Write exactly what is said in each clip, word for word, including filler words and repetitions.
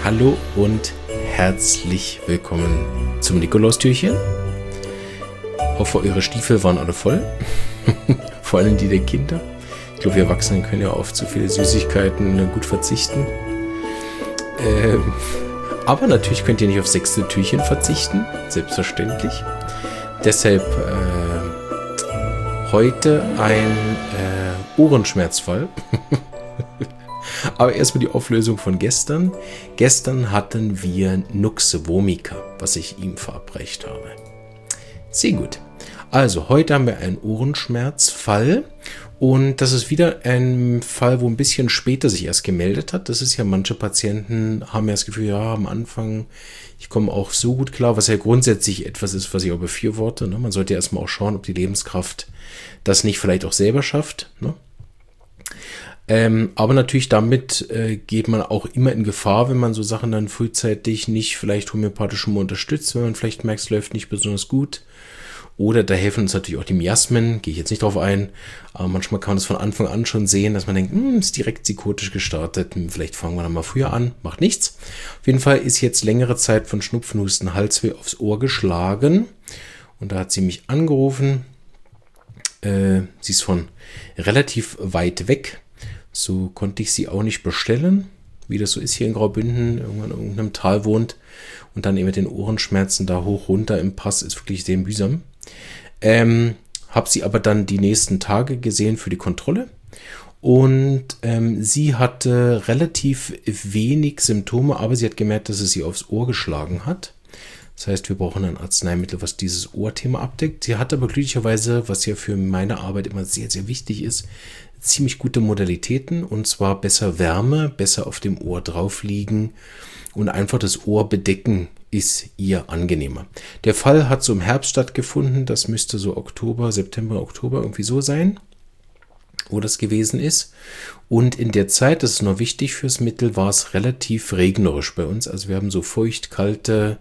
Hallo und herzlich willkommen zum Nikolaustürchen. Hoffe, eure Stiefel waren alle voll. Vor allem die der Kinder. Ich glaube, wir Erwachsenen können ja auf zu viele Süßigkeiten gut verzichten. Ähm, aber natürlich könnt ihr nicht auf sechste Türchen verzichten. Selbstverständlich. Deshalb äh, heute ein äh, Ohrenschmerzfall. Aber erstmal die Auflösung von gestern. Gestern hatten wir Nux Vomica, was ich ihm verabreicht habe. Sehr gut. Also, heute haben wir einen Ohrenschmerzfall. Und das ist wieder ein Fall, wo ein bisschen später sich erst gemeldet hat. Das ist ja, manche Patienten haben ja das Gefühl, ja, am Anfang, ich komme auch so gut klar, was ja grundsätzlich etwas ist, was ich auch befürworte. Ne? Man sollte ja erstmal auch schauen, ob die Lebenskraft das nicht vielleicht auch selber schafft. Ne? Ähm, aber natürlich damit äh, geht man auch immer in Gefahr, wenn man so Sachen dann frühzeitig nicht vielleicht homöopathisch schon mal unterstützt, wenn man vielleicht merkt, es läuft nicht besonders gut. Oder da helfen uns natürlich auch die Miasmen, gehe ich jetzt nicht drauf ein, aber manchmal kann man das von Anfang an schon sehen, dass man denkt, hm, ist direkt psychotisch gestartet, hm, vielleicht fangen wir dann mal früher an, macht nichts. Auf jeden Fall ist jetzt längere Zeit von Schnupfen, Husten, Halsweh aufs Ohr geschlagen und da hat sie mich angerufen. Äh, sie ist von relativ weit weg. So konnte ich sie auch nicht bestellen, wie das so ist hier in Graubünden, irgendwann in irgendeinem Tal wohnt und dann eben mit den Ohrenschmerzen da hoch runter im Pass ist wirklich sehr mühsam. Ähm, habe sie aber dann die nächsten Tage gesehen für die Kontrolle und ähm, sie hatte relativ wenig Symptome, aber sie hat gemerkt, dass es sie aufs Ohr geschlagen hat. Das heißt, wir brauchen ein Arzneimittel, was dieses Ohrthema abdeckt. Sie hat aber glücklicherweise, was ja für meine Arbeit immer sehr, sehr wichtig ist, ziemlich gute Modalitäten, und zwar besser Wärme, besser auf dem Ohr drauf liegen und einfach das Ohr bedecken ist ihr angenehmer. Der Fall hat so im Herbst stattgefunden, das müsste so Oktober, September, Oktober irgendwie so sein, wo das gewesen ist. Und in der Zeit, das ist noch wichtig fürs Mittel, war es relativ regnerisch bei uns. Also wir haben so feucht, kalte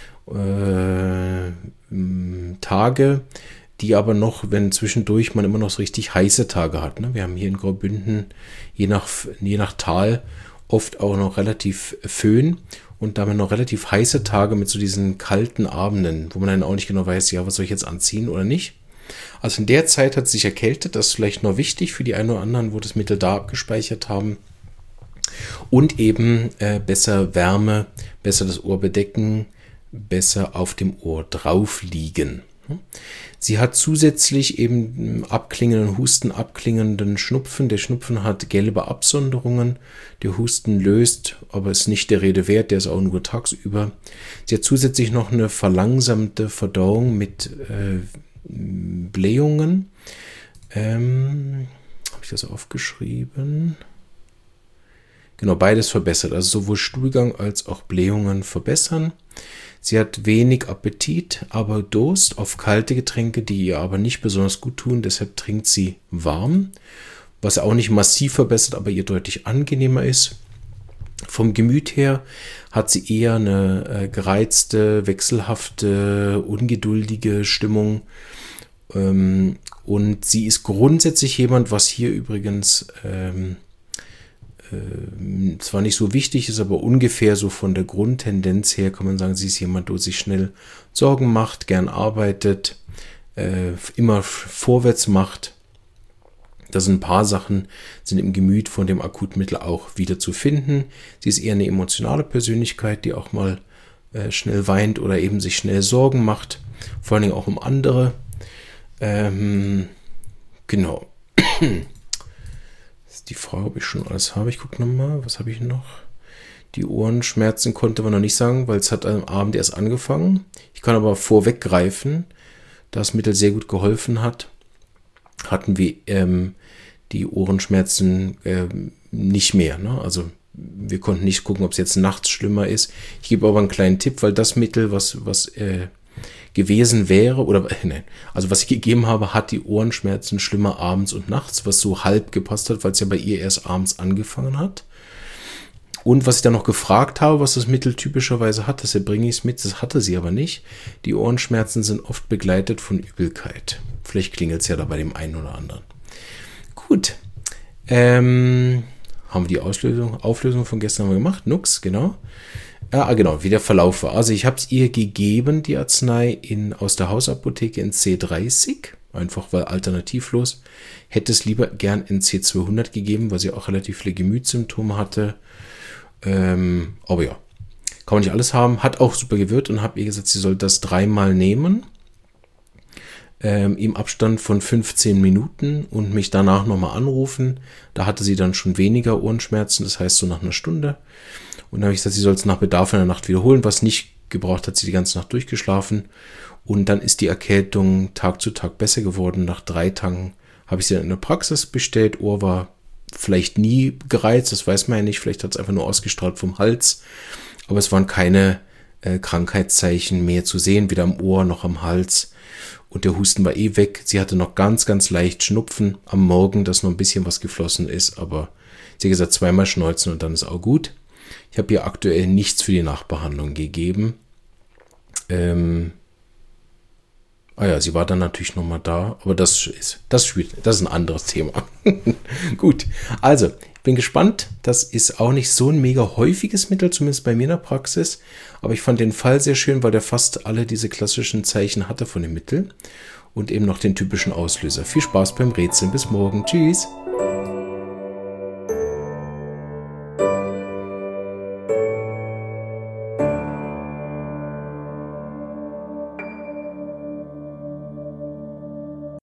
äh, Tage, die aber noch, wenn zwischendurch man immer noch so richtig heiße Tage hat. Ne? Wir haben hier in Graubünden, je nach, je nach Tal, oft auch noch relativ Föhn und damit noch relativ heiße Tage mit so diesen kalten Abenden, wo man dann auch nicht genau weiß, ja, was soll ich jetzt anziehen oder nicht. Also in der Zeit hat es sich erkältet, das ist vielleicht noch wichtig für die einen oder anderen, wo das Mittel da abgespeichert haben. Und eben äh, besser Wärme, besser das Ohr bedecken, besser auf dem Ohr drauf liegen. Sie hat zusätzlich eben abklingenden Husten, abklingenden Schnupfen. Der Schnupfen hat gelbe Absonderungen. Der Husten löst, aber ist nicht der Rede wert, der ist auch nur tagsüber. Sie hat zusätzlich noch eine verlangsamte Verdauung mit äh, Blähungen. Ähm, habe ich das aufgeschrieben? Genau, beides verbessert. Also sowohl Stuhlgang als auch Blähungen verbessern. Sie hat wenig Appetit, aber Durst auf kalte Getränke, die ihr aber nicht besonders gut tun. Deshalb trinkt sie warm, was auch nicht massiv verbessert, aber ihr deutlich angenehmer ist. Vom Gemüt her hat sie eher eine äh, gereizte, wechselhafte, ungeduldige Stimmung. Ähm, und sie ist grundsätzlich jemand, was hier übrigens ähm, zwar nicht so wichtig ist, aber ungefähr so von der Grundtendenz her kann man sagen, sie ist jemand, der sich schnell Sorgen macht, gern arbeitet, äh, immer vorwärts macht. Da sind ein paar Sachen, sind im Gemüt von dem Akutmittel auch wieder zu finden. Sie ist eher eine emotionale Persönlichkeit, die auch mal äh, schnell weint oder eben sich schnell Sorgen macht, vor allen Dingen auch um andere. Ähm, genau. Die Frage, ob ich schon alles habe. Ich gucke nochmal, was habe ich noch? Die Ohrenschmerzen konnte man noch nicht sagen, weil es hat am Abend erst angefangen. Ich kann aber vorweggreifen, da das Mittel sehr gut geholfen hat, hatten wir ähm, die Ohrenschmerzen ähm, nicht mehr. Ne? Also wir konnten nicht gucken, ob es jetzt nachts schlimmer ist. Ich gebe aber einen kleinen Tipp, weil das Mittel, was, was äh, gewesen wäre, oder nein, also was ich gegeben habe, hat die Ohrenschmerzen schlimmer abends und nachts, was so halb gepasst hat, weil es ja bei ihr erst abends angefangen hat. Und was ich dann noch gefragt habe, was das Mittel typischerweise hat, deshalb bringe ich es mit, das hatte sie aber nicht. Die Ohrenschmerzen sind oft begleitet von Übelkeit. Vielleicht klingelt es ja da bei dem einen oder anderen. Gut, ähm, haben wir die Auslösung, Auflösung von gestern mal gemacht. Nux, genau. Ja, genau, wie der Verlauf war. Also ich habe es ihr gegeben, die Arznei, in, aus der Hausapotheke in C dreißig. Einfach weil alternativlos. Hätte es lieber gern in C zweihundert gegeben, weil sie auch relativ viele Gemütssymptome hatte. Ähm, aber ja, kann man nicht alles haben. Hat auch super gewirkt und habe ihr gesagt, sie soll das dreimal nehmen. Ähm, im Abstand von fünfzehn Minuten und mich danach nochmal anrufen. Da hatte sie dann schon weniger Ohrenschmerzen, das heißt so nach einer Stunde. Und dann habe ich gesagt, sie soll es nach Bedarf in der Nacht wiederholen. Was nicht gebraucht hat, sie die ganze Nacht durchgeschlafen. Und dann ist die Erkältung Tag zu Tag besser geworden. Nach drei Tagen habe ich sie dann in der Praxis bestellt. Ohr war vielleicht nie gereizt, das weiß man ja nicht. Vielleicht hat es einfach nur ausgestrahlt vom Hals. Aber es waren keine äh, Krankheitszeichen mehr zu sehen, weder am Ohr noch am Hals. Und der Husten war eh weg. Sie hatte noch ganz, ganz leicht Schnupfen am Morgen, dass noch ein bisschen was geflossen ist. Aber sie hat gesagt, zweimal schneuzen und dann ist auch gut. Ich habe ihr aktuell nichts für die Nachbehandlung gegeben. Ähm... Ah ja, sie war dann natürlich nochmal da, aber das ist, das spielt, das ist ein anderes Thema. Gut, also, ich bin gespannt. Das ist auch nicht so ein mega häufiges Mittel, zumindest bei mir in der Praxis. Aber ich fand den Fall sehr schön, weil der fast alle diese klassischen Zeichen hatte von dem Mittel und eben noch den typischen Auslöser. Viel Spaß beim Rätseln. Bis morgen. Tschüss.